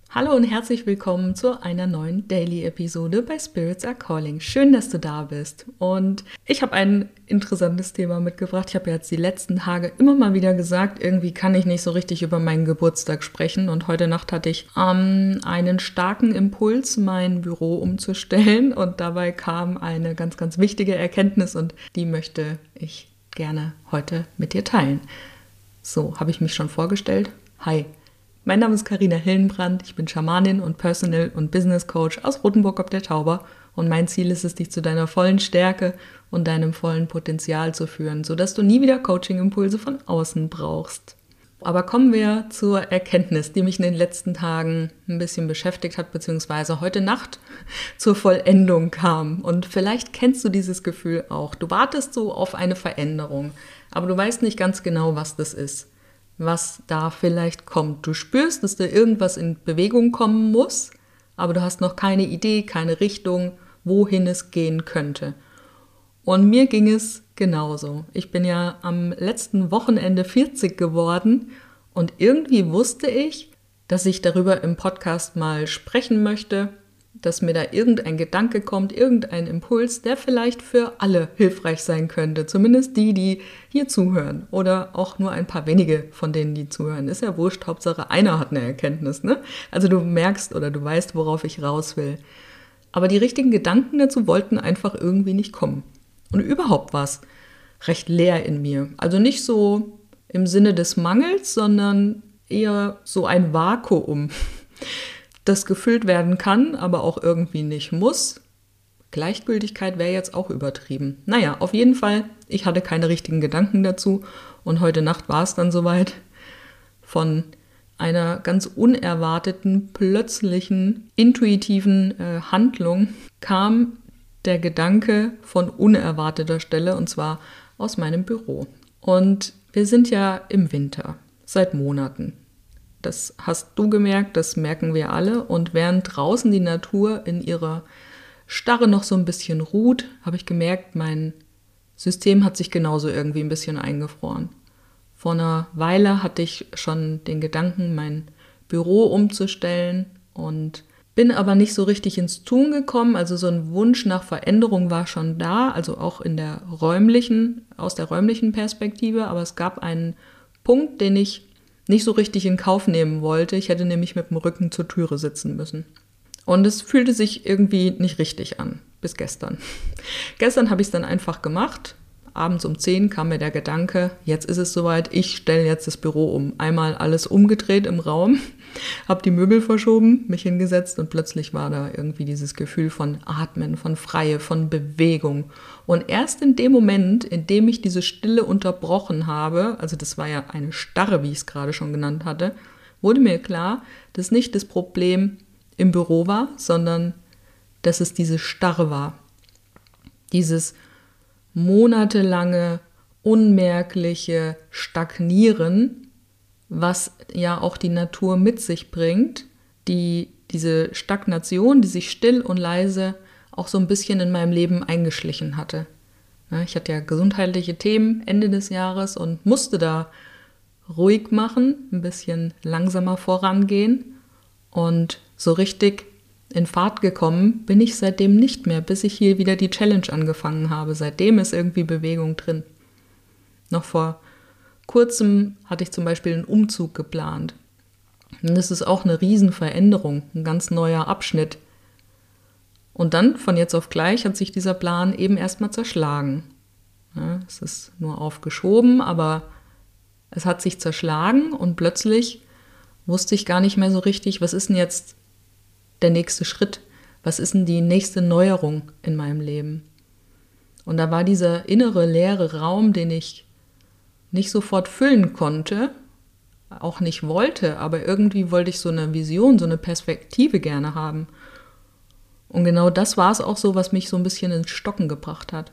Hallo und herzlich willkommen zu einer neuen Daily-Episode bei Spirits Are Calling. Schön, dass du da bist. Und ich habe ein interessantes Thema mitgebracht. Ich habe jetzt die letzten Tage immer mal wieder gesagt, irgendwie kann ich nicht so richtig über meinen Geburtstag sprechen. Und heute Nacht hatte ich einen starken Impuls, mein Büro umzustellen. Und dabei kam eine ganz, ganz wichtige Erkenntnis und die möchte ich gerne heute mit dir teilen. So, habe ich mich schon vorgestellt? Hi. Mein Name ist Carina Hillenbrand, ich bin Schamanin und Personal- und Business Coach aus Rothenburg ob der Tauber und mein Ziel ist es, dich zu deiner vollen Stärke und deinem vollen Potenzial zu führen, sodass du nie wieder Coaching-Impulse von außen brauchst. Aber kommen wir zur Erkenntnis, die mich in den letzten Tagen ein bisschen beschäftigt hat, beziehungsweise heute Nacht zur Vollendung kam. Und vielleicht kennst du dieses Gefühl auch. Du wartest so auf eine Veränderung, aber du weißt nicht ganz genau, was das ist. Was da vielleicht kommt. Du spürst, dass da irgendwas in Bewegung kommen muss, aber du hast noch keine Idee, keine Richtung, wohin es gehen könnte. Und mir ging es genauso. Ich bin ja am letzten Wochenende 40 geworden und irgendwie wusste ich, dass ich darüber im Podcast mal sprechen möchte, dass mir da irgendein Gedanke kommt, irgendein Impuls, der vielleicht für alle hilfreich sein könnte. Zumindest die hier zuhören oder auch nur ein paar wenige von denen, die zuhören. Ist ja wurscht, Hauptsache einer hat eine Erkenntnis, ne? Also du merkst oder du weißt, worauf ich raus will. Aber die richtigen Gedanken dazu wollten einfach irgendwie nicht kommen. Und überhaupt war es recht leer in mir. Also nicht so im Sinne des Mangels, sondern eher so ein Vakuum, das gefüllt werden kann, aber auch irgendwie nicht muss. Gleichgültigkeit wäre jetzt auch übertrieben. Naja, auf jeden Fall, ich hatte keine richtigen Gedanken dazu und heute Nacht war es dann soweit. Von einer ganz unerwarteten, plötzlichen, intuitiven Handlung kam der Gedanke von unerwarteter Stelle und zwar aus meinem Büro. Und wir sind ja im Winter, seit Monaten. Das hast du gemerkt, das merken wir alle. Und während draußen die Natur in ihrer Starre noch so ein bisschen ruht, habe ich gemerkt, mein System hat sich genauso irgendwie ein bisschen eingefroren. Vor einer Weile hatte ich schon den Gedanken, mein Büro umzustellen und bin aber nicht so richtig ins Tun gekommen. Also so ein Wunsch nach Veränderung war schon da, also auch aus der räumlichen Perspektive. Aber es gab einen Punkt, den ich nicht so richtig in Kauf nehmen wollte. Ich hätte nämlich mit dem Rücken zur Türe sitzen müssen. Und es fühlte sich irgendwie nicht richtig an, bis gestern. Gestern habe ich es dann einfach gemacht. Abends um 10 kam mir der Gedanke, jetzt ist es soweit, ich stelle jetzt das Büro um. Einmal alles umgedreht im Raum, habe die Möbel verschoben, mich hingesetzt und plötzlich war da irgendwie dieses Gefühl von Atmen, von Freie, von Bewegung. Und erst in dem Moment, in dem ich diese Stille unterbrochen habe, also das war ja eine Starre, wie ich es gerade schon genannt hatte, wurde mir klar, dass nicht das Problem im Büro war, sondern dass es diese Starre war. Dieses monatelange, unmerkliche Stagnieren, was ja auch die Natur mit sich bringt, diese Stagnation, die sich still und leise auch so ein bisschen in meinem Leben eingeschlichen hatte. Ich hatte ja gesundheitliche Themen Ende des Jahres und musste da ruhig machen, ein bisschen langsamer vorangehen und so richtig in Fahrt gekommen bin ich seitdem nicht mehr, bis ich hier wieder die Challenge angefangen habe. Seitdem ist irgendwie Bewegung drin. Noch vor kurzem hatte ich zum Beispiel einen Umzug geplant. Und das ist auch eine Riesenveränderung, ein ganz neuer Abschnitt. Und dann, von jetzt auf gleich, hat sich dieser Plan eben erstmal zerschlagen. Ja, es ist nur aufgeschoben, aber es hat sich zerschlagen und plötzlich wusste ich gar nicht mehr so richtig, was ist denn jetzt der nächste Schritt? Was ist denn die nächste Neuerung in meinem Leben? Und da war dieser innere leere Raum, den ich nicht sofort füllen konnte, auch nicht wollte, aber irgendwie wollte ich so eine Vision, so eine Perspektive gerne haben. Und genau das war es auch so, was mich so ein bisschen ins Stocken gebracht hat.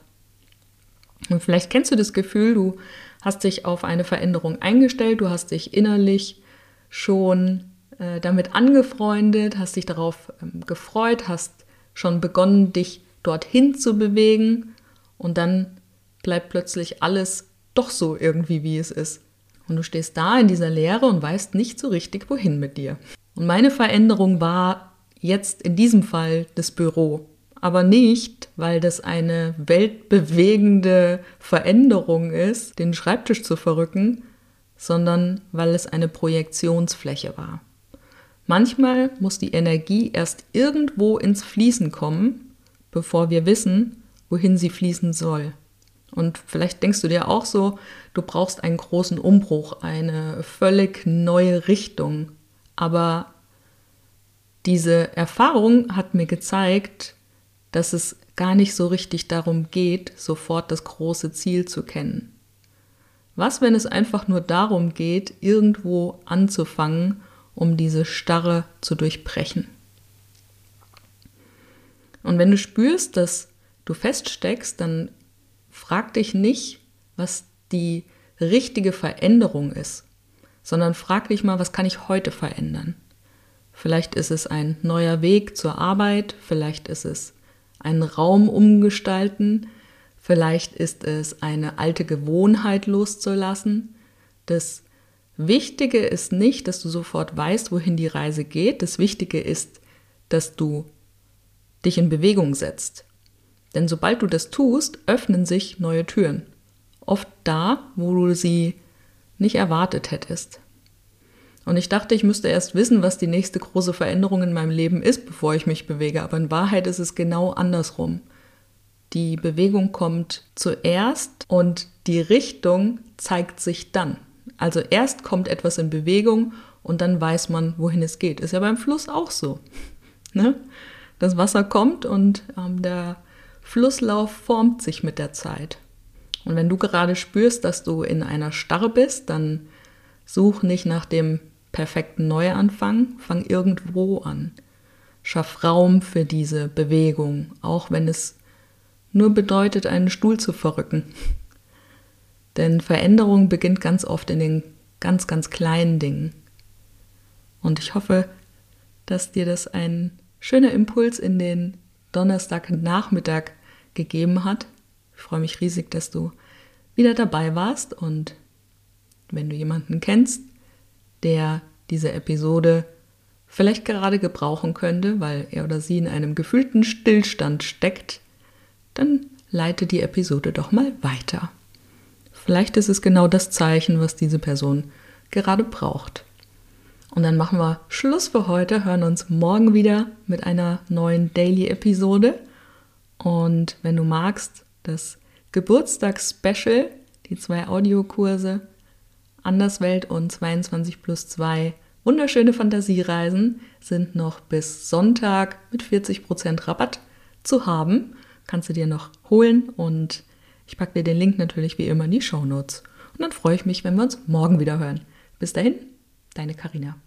Und vielleicht kennst du das Gefühl, du hast dich auf eine Veränderung eingestellt, du hast dich innerlich schon damit angefreundet, hast dich darauf gefreut, hast schon begonnen, dich dorthin zu bewegen und dann bleibt plötzlich alles doch so irgendwie, wie es ist. Und du stehst da in dieser Leere und weißt nicht so richtig, wohin mit dir. Und meine Veränderung war jetzt in diesem Fall das Büro. Aber nicht, weil das eine weltbewegende Veränderung ist, den Schreibtisch zu verrücken, sondern weil es eine Projektionsfläche war. Manchmal muss die Energie erst irgendwo ins Fließen kommen, bevor wir wissen, wohin sie fließen soll. Und vielleicht denkst du dir auch so, du brauchst einen großen Umbruch, eine völlig neue Richtung. Aber diese Erfahrung hat mir gezeigt, dass es gar nicht so richtig darum geht, sofort das große Ziel zu kennen. Was, wenn es einfach nur darum geht, irgendwo anzufangen, um diese Starre zu durchbrechen? Und wenn du spürst, dass du feststeckst, dann frag dich nicht, was die richtige Veränderung ist, sondern frag dich mal, was kann ich heute verändern? Vielleicht ist es ein neuer Weg zur Arbeit, vielleicht ist es einen Raum umgestalten, vielleicht ist es eine alte Gewohnheit loszulassen. Das Wichtige ist nicht, dass du sofort weißt, wohin die Reise geht. Das Wichtige ist, dass du dich in Bewegung setzt. Denn sobald du das tust, öffnen sich neue Türen. Oft da, wo du sie nicht erwartet hättest. Und ich dachte, ich müsste erst wissen, was die nächste große Veränderung in meinem Leben ist, bevor ich mich bewege. Aber in Wahrheit ist es genau andersrum. Die Bewegung kommt zuerst und die Richtung zeigt sich dann. Also erst kommt etwas in Bewegung und dann weiß man, wohin es geht. Ist ja beim Fluss auch so. Ne? Das Wasser kommt und der Flusslauf formt sich mit der Zeit. Und wenn du gerade spürst, dass du in einer Starre bist, dann such nicht nach dem perfekten Neuanfang, fang irgendwo an. Schaff Raum für diese Bewegung, auch wenn es nur bedeutet, einen Stuhl zu verrücken. Denn Veränderung beginnt ganz oft in den ganz, ganz kleinen Dingen. Und ich hoffe, dass dir das ein schöner Impuls in den Donnerstagnachmittag gegeben hat. Ich freue mich riesig, dass du wieder dabei warst und wenn du jemanden kennst, der diese Episode vielleicht gerade gebrauchen könnte, weil er oder sie in einem gefühlten Stillstand steckt, dann leite die Episode doch mal weiter. Vielleicht ist es genau das Zeichen, was diese Person gerade braucht. Und dann machen wir Schluss für heute, hören uns morgen wieder mit einer neuen Daily-Episode. Und wenn du magst, das Geburtstags-Special, die 2 Audiokurse, Anderswelt und 22+2 wunderschöne Fantasiereisen sind noch bis Sonntag mit 40% Rabatt zu haben. Kannst du dir noch holen und ich packe dir den Link natürlich wie immer in die Shownotes. Und dann freue ich mich, wenn wir uns morgen wieder hören. Bis dahin, deine Carina.